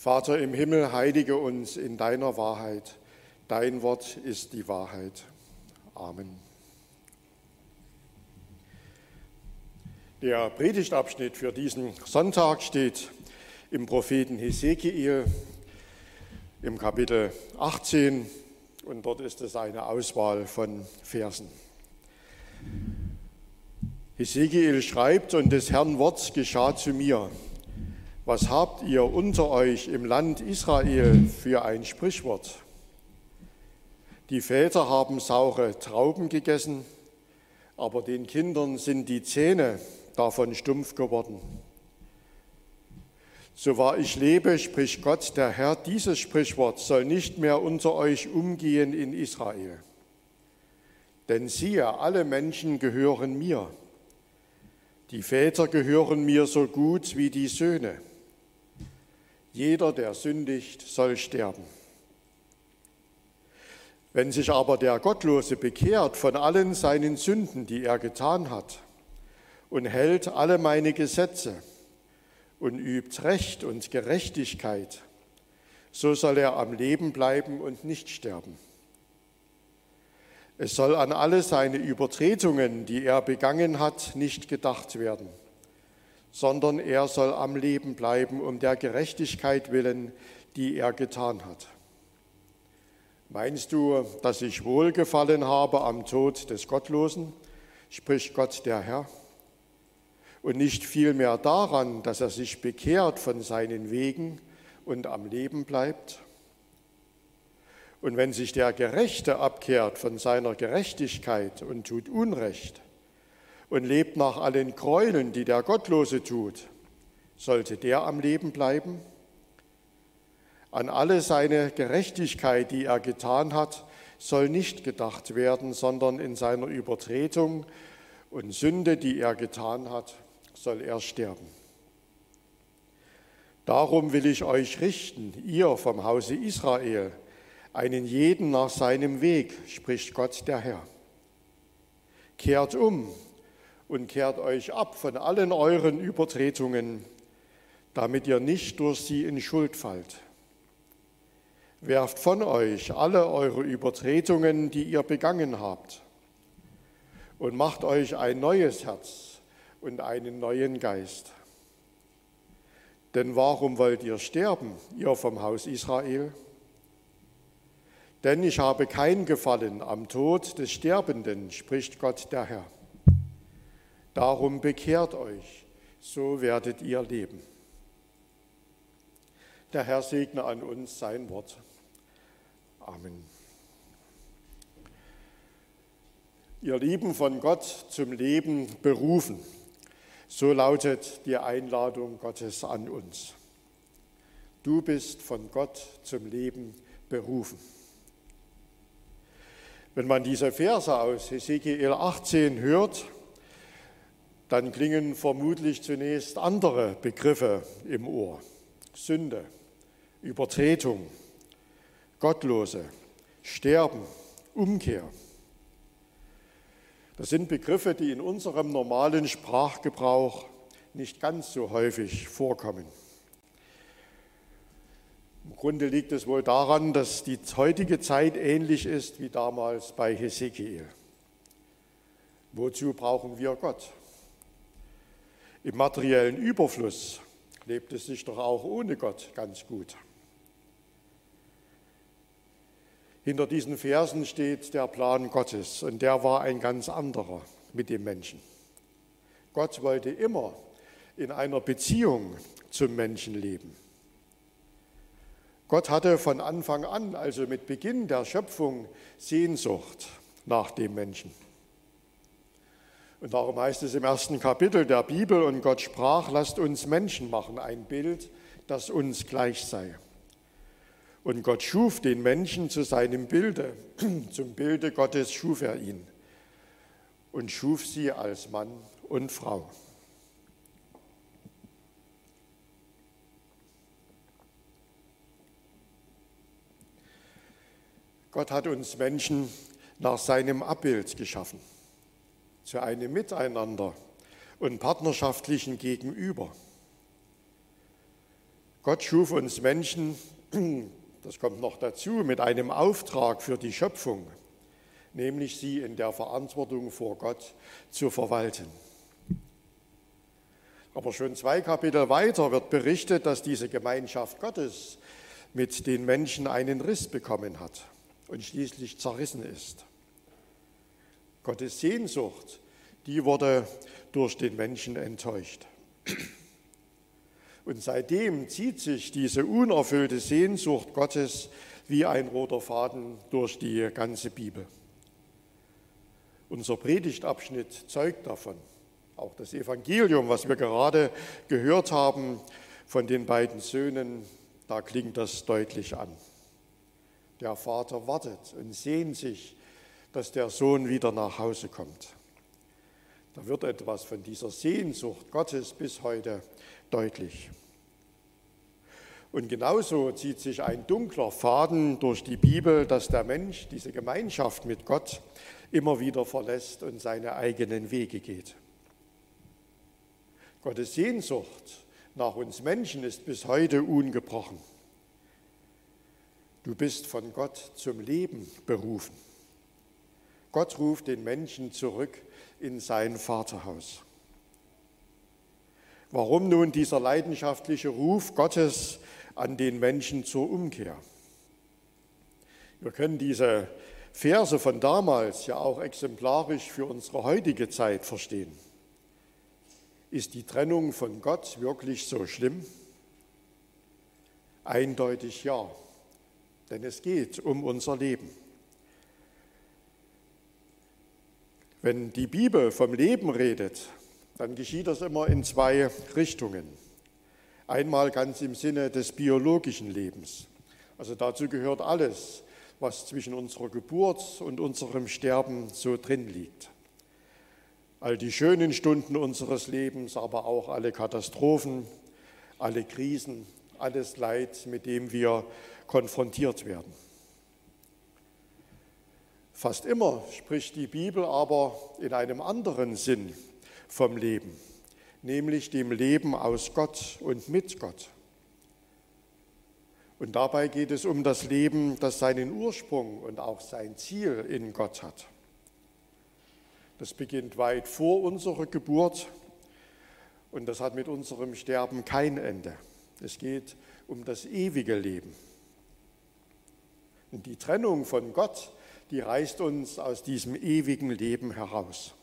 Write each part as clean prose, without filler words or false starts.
Vater im Himmel, heilige uns in deiner Wahrheit. Dein Wort ist die Wahrheit. Amen. Der Predigtabschnitt für diesen Sonntag steht im Propheten Hesekiel im Kapitel 18 und dort ist es eine Auswahl von Versen. Hesekiel schreibt: Und des Herrn Wort geschah zu mir. Was habt ihr unter euch im Land Israel für ein Sprichwort? Die Väter haben saure Trauben gegessen, aber den Kindern sind die Zähne davon stumpf geworden. So wahr ich lebe, spricht Gott, der Herr, dieses Sprichwort soll nicht mehr unter euch umgehen in Israel. Denn siehe, alle Menschen gehören mir. Die Väter gehören mir so gut wie die Söhne. Jeder, der sündigt, soll sterben. Wenn sich aber der Gottlose bekehrt von allen seinen Sünden, die er getan hat, und hält alle meine Gesetze und übt Recht und Gerechtigkeit, so soll er am Leben bleiben und nicht sterben. Es soll an alle seine Übertretungen, die er begangen hat, nicht gedacht werden, sondern er soll am Leben bleiben, um der Gerechtigkeit willen, die er getan hat. Meinst du, dass ich Wohlgefallen habe am Tod des Gottlosen, spricht Gott der Herr, und nicht vielmehr daran, dass er sich bekehrt von seinen Wegen und am Leben bleibt? Und wenn sich der Gerechte abkehrt von seiner Gerechtigkeit und tut Unrecht, und lebt nach allen Gräueln, die der Gottlose tut, sollte der am Leben bleiben? An alle seine Gerechtigkeit, die er getan hat, soll nicht gedacht werden, sondern in seiner Übertretung und Sünde, die er getan hat, soll er sterben. Darum will ich euch richten, ihr vom Hause Israel, einen jeden nach seinem Weg, spricht Gott der Herr. Kehrt um und kehrt euch ab von allen euren Übertretungen, damit ihr nicht durch sie in Schuld fallt. Werft von euch alle eure Übertretungen, die ihr begangen habt, und macht euch ein neues Herz und einen neuen Geist. Denn warum wollt ihr sterben, ihr vom Haus Israel? Denn ich habe kein Gefallen am Tod des Sterbenden, spricht Gott der Herr. Darum bekehrt euch, so werdet ihr leben. Der Herr segne an uns sein Wort. Amen. Ihr Lieben, von Gott zum Leben berufen, so lautet die Einladung Gottes an uns. Du bist von Gott zum Leben berufen. Wenn man diese Verse aus Hesekiel 18 hört, dann klingen vermutlich zunächst andere Begriffe im Ohr. Sünde, Übertretung, Gottlose, Sterben, Umkehr. Das sind Begriffe, die in unserem normalen Sprachgebrauch nicht ganz so häufig vorkommen. Im Grunde liegt es wohl daran, dass die heutige Zeit ähnlich ist wie damals bei Hesekiel. Wozu brauchen wir Gott? Im materiellen Überfluss lebt es sich doch auch ohne Gott ganz gut. Hinter diesen Versen steht der Plan Gottes und der war ein ganz anderer mit dem Menschen. Gott wollte immer in einer Beziehung zum Menschen leben. Gott hatte von Anfang an, also mit Beginn der Schöpfung, Sehnsucht nach dem Menschen. Und darum heißt es im 1. Kapitel der Bibel, und Gott sprach, lasst uns Menschen machen, ein Bild, das uns gleich sei. Und Gott schuf den Menschen zu seinem Bilde, zum Bilde Gottes schuf er ihn und schuf sie als Mann und Frau. Gott hat uns Menschen nach seinem Abbild geschaffen, zu einem Miteinander und partnerschaftlichen Gegenüber. Gott schuf uns Menschen, das kommt noch dazu, mit einem Auftrag für die Schöpfung, nämlich sie in der Verantwortung vor Gott zu verwalten. Aber schon 2 Kapitel weiter wird berichtet, dass diese Gemeinschaft Gottes mit den Menschen einen Riss bekommen hat und schließlich zerrissen ist. Gottes Sehnsucht, die wurde durch den Menschen enttäuscht. Und seitdem zieht sich diese unerfüllte Sehnsucht Gottes wie ein roter Faden durch die ganze Bibel. Unser Predigtabschnitt zeugt davon. Auch das Evangelium, was wir gerade gehört haben von den beiden Söhnen, da klingt das deutlich an. Der Vater wartet und sehnt sich, dass der Sohn wieder nach Hause kommt. Da wird etwas von dieser Sehnsucht Gottes bis heute deutlich. Und genauso zieht sich ein dunkler Faden durch die Bibel, dass der Mensch diese Gemeinschaft mit Gott immer wieder verlässt und seine eigenen Wege geht. Gottes Sehnsucht nach uns Menschen ist bis heute ungebrochen. Du bist von Gott zum Leben berufen. Gott ruft den Menschen zurück in sein Vaterhaus. Warum nun dieser leidenschaftliche Ruf Gottes an den Menschen zur Umkehr? Wir können diese Verse von damals ja auch exemplarisch für unsere heutige Zeit verstehen. Ist die Trennung von Gott wirklich so schlimm? Eindeutig ja, denn es geht um unser Leben. Wenn die Bibel vom Leben redet, dann geschieht das immer in 2 Richtungen. Einmal ganz im Sinne des biologischen Lebens. Also dazu gehört alles, was zwischen unserer Geburt und unserem Sterben so drin liegt. All die schönen Stunden unseres Lebens, aber auch alle Katastrophen, alle Krisen, alles Leid, mit dem wir konfrontiert werden. Fast immer spricht die Bibel aber in einem anderen Sinn vom Leben, nämlich dem Leben aus Gott und mit Gott. Und dabei geht es um das Leben, das seinen Ursprung und auch sein Ziel in Gott hat. Das beginnt weit vor unserer Geburt und das hat mit unserem Sterben kein Ende. Es geht um das ewige Leben. Und die Trennung von Gott, die reißt uns aus diesem ewigen Leben heraus.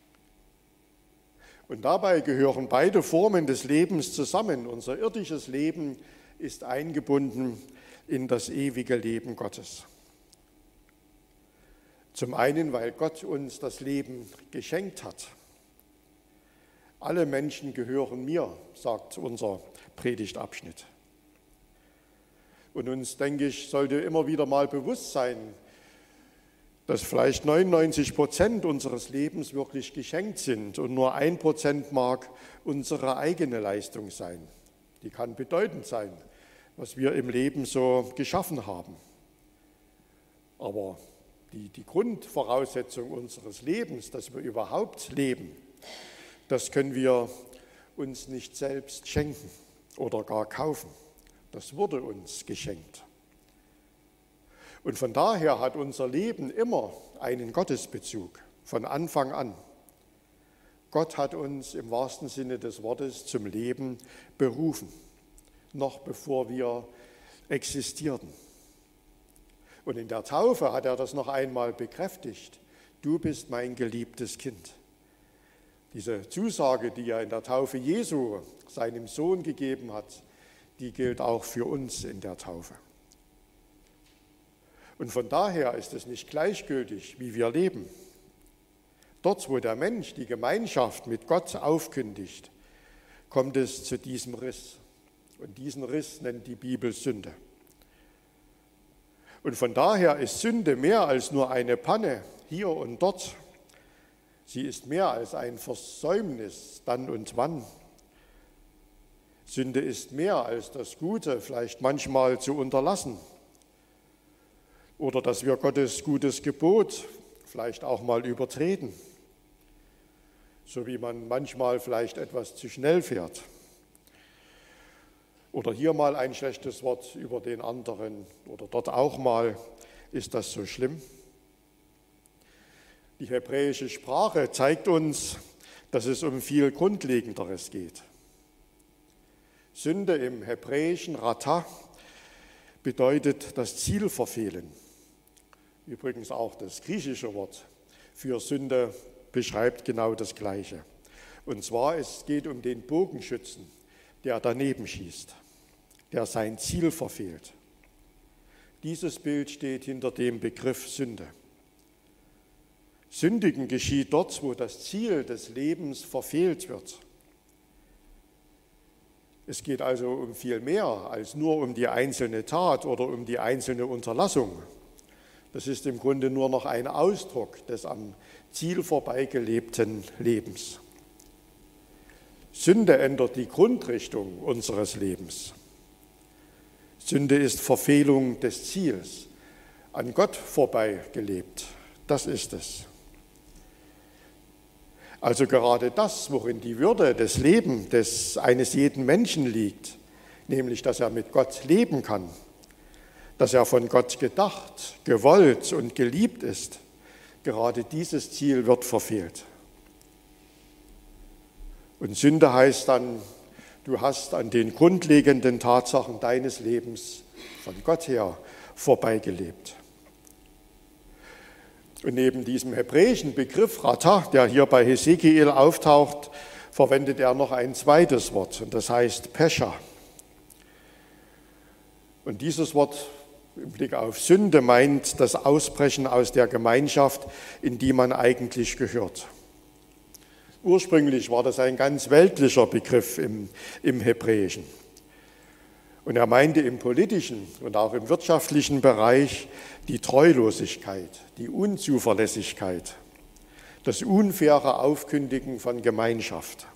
Und dabei gehören beide Formen des Lebens zusammen. Unser irdisches Leben ist eingebunden in das ewige Leben Gottes. Zum einen, weil Gott uns das Leben geschenkt hat. Alle Menschen gehören mir, sagt unser Predigtabschnitt. Und uns, denke ich, sollte immer wieder mal bewusst sein, dass vielleicht 99% unseres Lebens wirklich geschenkt sind und nur 1% mag unsere eigene Leistung sein. Die kann bedeutend sein, was wir im Leben so geschaffen haben. Aber die Grundvoraussetzung unseres Lebens, dass wir überhaupt leben, das können wir uns nicht selbst schenken oder gar kaufen. Das wurde uns geschenkt. Und von daher hat unser Leben immer einen Gottesbezug, von Anfang an. Gott hat uns im wahrsten Sinne des Wortes zum Leben berufen, noch bevor wir existierten. Und in der Taufe hat er das noch einmal bekräftigt. Du bist mein geliebtes Kind. Diese Zusage, die er in der Taufe Jesu seinem Sohn gegeben hat, die gilt auch für uns in der Taufe. Und von daher ist es nicht gleichgültig, wie wir leben. Dort, wo der Mensch die Gemeinschaft mit Gott aufkündigt, kommt es zu diesem Riss. Und diesen Riss nennt die Bibel Sünde. Und von daher ist Sünde mehr als nur eine Panne hier und dort. Sie ist mehr als ein Versäumnis dann und wann. Sünde ist mehr als das Gute vielleicht manchmal zu unterlassen. Oder dass wir Gottes gutes Gebot vielleicht auch mal übertreten, so wie man manchmal vielleicht etwas zu schnell fährt. Oder hier mal ein schlechtes Wort über den anderen oder dort auch mal. Ist das so schlimm? Die hebräische Sprache zeigt uns, dass es um viel Grundlegenderes geht. Sünde im hebräischen Ratah bedeutet das Ziel verfehlen. Übrigens auch das griechische Wort für Sünde beschreibt genau das Gleiche. Und zwar, es geht um den Bogenschützen, der daneben schießt, der sein Ziel verfehlt. Dieses Bild steht hinter dem Begriff Sünde. Sündigen geschieht dort, wo das Ziel des Lebens verfehlt wird. Es geht also um viel mehr als nur um die einzelne Tat oder um die einzelne Unterlassung. Das ist im Grunde nur noch ein Ausdruck des am Ziel vorbeigelebten Lebens. Sünde ändert die Grundrichtung unseres Lebens. Sünde ist Verfehlung des Ziels, an Gott vorbeigelebt. Das ist es. Also gerade das, worin die Würde des Lebens eines jeden Menschen liegt, nämlich, dass er mit Gott leben kann, dass er von Gott gedacht, gewollt und geliebt ist, gerade dieses Ziel wird verfehlt. Und Sünde heißt dann, du hast an den grundlegenden Tatsachen deines Lebens von Gott her vorbeigelebt. Und neben diesem hebräischen Begriff Ratah, der hier bei Hesekiel auftaucht, verwendet er noch ein zweites Wort, und das heißt Pesha. Und dieses Wort im Blick auf Sünde meint das Ausbrechen aus der Gemeinschaft, in die man eigentlich gehört. Ursprünglich war das ein ganz weltlicher Begriff im Hebräischen. Und er meinte im politischen und auch im wirtschaftlichen Bereich die Treulosigkeit, die Unzuverlässigkeit, das unfaire Aufkündigen von Gemeinschaft.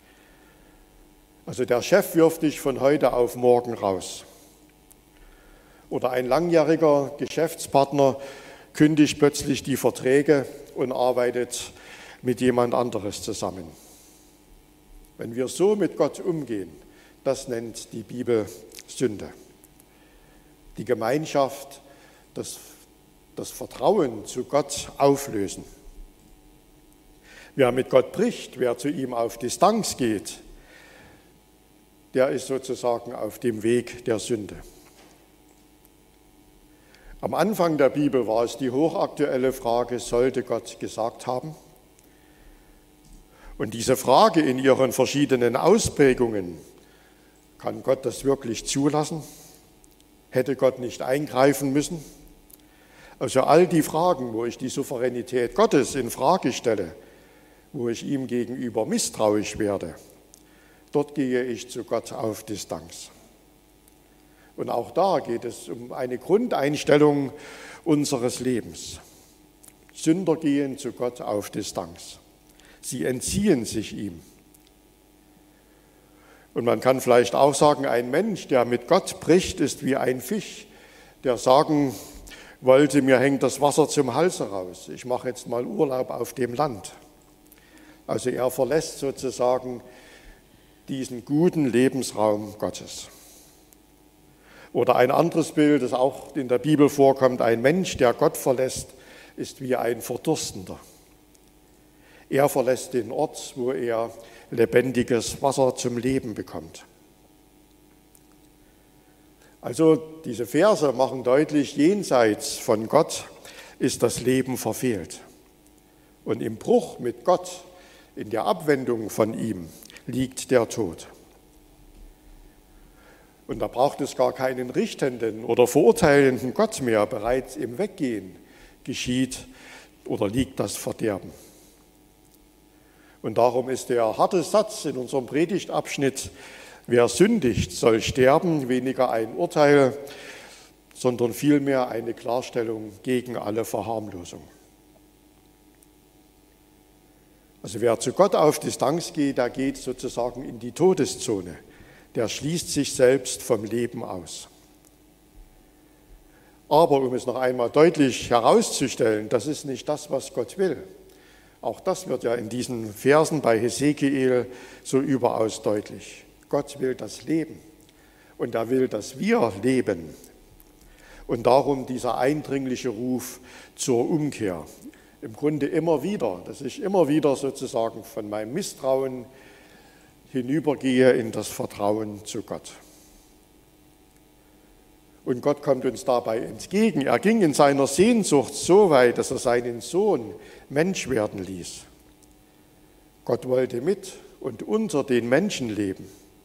Also der Chef wirft dich von heute auf morgen raus. Oder ein langjähriger Geschäftspartner kündigt plötzlich die Verträge und arbeitet mit jemand anderes zusammen. Wenn wir so mit Gott umgehen, das nennt die Bibel Sünde. Die Gemeinschaft, das Vertrauen zu Gott auflösen. Wer mit Gott bricht, wer zu ihm auf Distanz geht, der ist sozusagen auf dem Weg der Sünde. Am Anfang der Bibel war es die hochaktuelle Frage, sollte Gott gesagt haben? Und diese Frage in ihren verschiedenen Ausprägungen, kann Gott das wirklich zulassen? Hätte Gott nicht eingreifen müssen? Also all die Fragen, wo ich die Souveränität Gottes in Frage stelle, wo ich ihm gegenüber misstrauisch werde, dort gehe ich zu Gott auf Distanz. Und auch da geht es um eine Grundeinstellung unseres Lebens. Sünder gehen zu Gott auf Distanz. Sie entziehen sich ihm. Und man kann vielleicht auch sagen, ein Mensch, der mit Gott bricht, ist wie ein Fisch, der sagen wollte, mir hängt das Wasser zum Hals heraus. Ich mache jetzt mal Urlaub auf dem Land. Also er verlässt sozusagen diesen guten Lebensraum Gottes. Oder ein anderes Bild, das auch in der Bibel vorkommt, ein Mensch, der Gott verlässt, ist wie ein Verdurstender. Er verlässt den Ort, wo er lebendiges Wasser zum Leben bekommt. Also diese Verse machen deutlich, jenseits von Gott ist das Leben verfehlt. Und im Bruch mit Gott, in der Abwendung von ihm, liegt der Tod. Und da braucht es gar keinen richtenden oder verurteilenden Gott mehr. Bereits im Weggehen geschieht oder liegt das Verderben. Und darum ist der harte Satz in unserem Predigtabschnitt, wer sündigt, soll sterben, weniger ein Urteil, sondern vielmehr eine Klarstellung gegen alle Verharmlosung. Also wer zu Gott auf Distanz geht, der geht sozusagen in die Todeszone. Der schließt sich selbst vom Leben aus. Aber um es noch einmal deutlich herauszustellen, das ist nicht das, was Gott will. Auch das wird ja in diesen Versen bei Hesekiel so überaus deutlich. Gott will das Leben und er will, dass wir leben. Und darum dieser eindringliche Ruf zur Umkehr. Im Grunde immer wieder, dass ich immer wieder sozusagen von meinem Misstrauen hinübergehe in das Vertrauen zu Gott. Und Gott kommt uns dabei entgegen. Er ging in seiner Sehnsucht so weit, dass er seinen Sohn Mensch werden ließ. Gott wollte mit und unter den Menschen leben.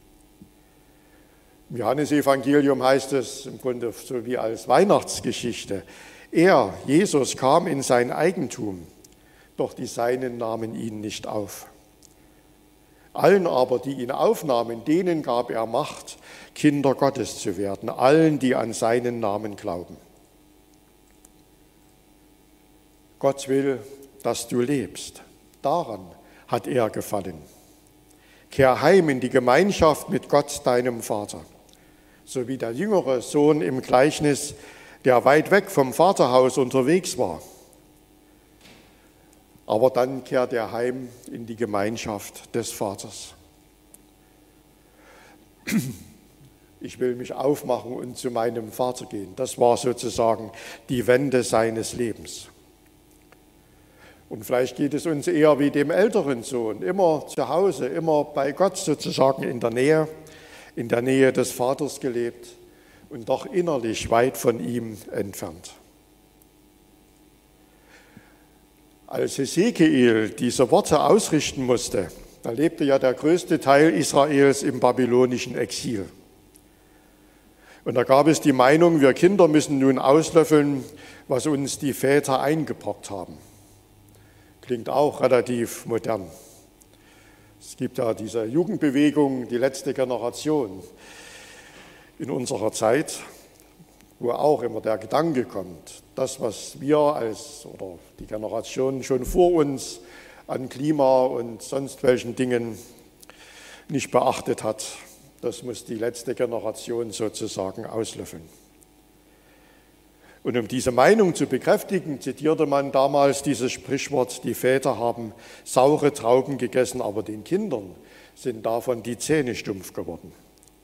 Im Johannesevangelium heißt es im Grunde so wie als Weihnachtsgeschichte: Er, Jesus, kam in sein Eigentum, doch die Seinen nahmen ihn nicht auf. Allen aber, die ihn aufnahmen, denen gab er Macht, Kinder Gottes zu werden, allen, die an seinen Namen glauben. Gott will, dass du lebst. Daran hat er gefallen. Kehr heim in die Gemeinschaft mit Gott, deinem Vater. So wie der jüngere Sohn im Gleichnis, der weit weg vom Vaterhaus unterwegs war. Aber dann kehrt er heim in die Gemeinschaft des Vaters. Ich will mich aufmachen und zu meinem Vater gehen. Das war sozusagen die Wende seines Lebens. Und vielleicht geht es uns eher wie dem älteren Sohn, immer zu Hause, immer bei Gott sozusagen in der Nähe des Vaters gelebt und doch innerlich weit von ihm entfernt. Als Hesekiel diese Worte ausrichten musste, da lebte ja der größte Teil Israels im babylonischen Exil. Und da gab es die Meinung, wir Kinder müssen nun auslöffeln, was uns die Väter eingebrockt haben. Klingt auch relativ modern. Es gibt ja diese Jugendbewegung, die letzte Generation in unserer Zeit, wo auch immer der Gedanke kommt, das, was wir oder die Generation schon vor uns an Klima und sonst welchen Dingen nicht beachtet hat, das muss die letzte Generation sozusagen auslöffeln. Und um diese Meinung zu bekräftigen, zitierte man damals dieses Sprichwort: Die Väter haben saure Trauben gegessen, aber den Kindern sind davon die Zähne stumpf geworden.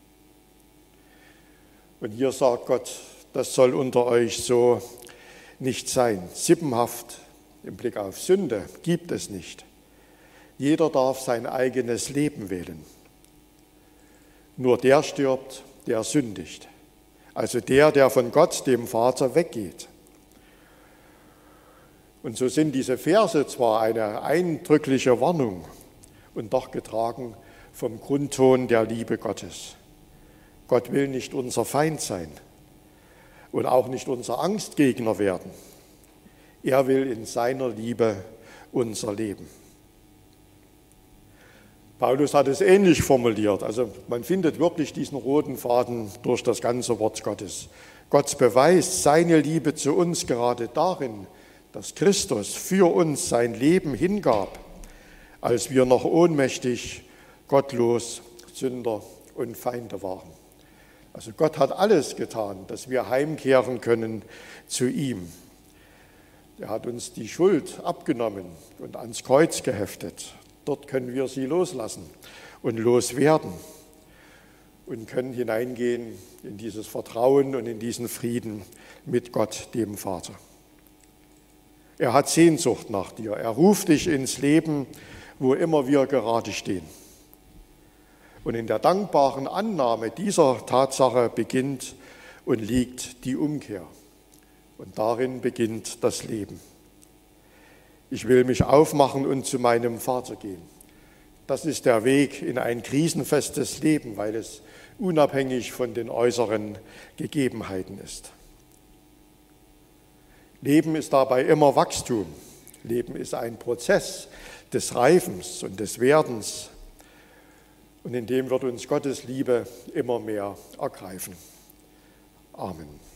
Und hier sagt Gott, das soll unter euch so nicht sein. Sippenhaft im Blick auf Sünde gibt es nicht. Jeder darf sein eigenes Leben wählen. Nur der stirbt, der sündigt. Also der von Gott, dem Vater, weggeht. Und so sind diese Verse zwar eine eindrückliche Warnung und doch getragen vom Grundton der Liebe Gottes. Gott will nicht unser Feind sein und auch nicht unser Angstgegner werden. Er will in seiner Liebe unser Leben. Paulus hat es ähnlich formuliert. Also man findet wirklich diesen roten Faden durch das ganze Wort Gottes. Gott beweist seine Liebe zu uns gerade darin, dass Christus für uns sein Leben hingab, als wir noch ohnmächtig, gottlos, Sünder und Feinde waren. Also Gott hat alles getan, dass wir heimkehren können zu ihm. Er hat uns die Schuld abgenommen und ans Kreuz geheftet. Dort können wir sie loslassen und loswerden und können hineingehen in dieses Vertrauen und in diesen Frieden mit Gott, dem Vater. Er hat Sehnsucht nach dir. Er ruft dich ins Leben, wo immer wir gerade stehen. Und in der dankbaren Annahme dieser Tatsache beginnt und liegt die Umkehr. Und darin beginnt das Leben. Ich will mich aufmachen und zu meinem Vater gehen. Das ist der Weg in ein krisenfestes Leben, weil es unabhängig von den äußeren Gegebenheiten ist. Leben ist dabei immer Wachstum. Leben ist ein Prozess des Reifens und des Werdens. Und in dem wird uns Gottes Liebe immer mehr ergreifen. Amen.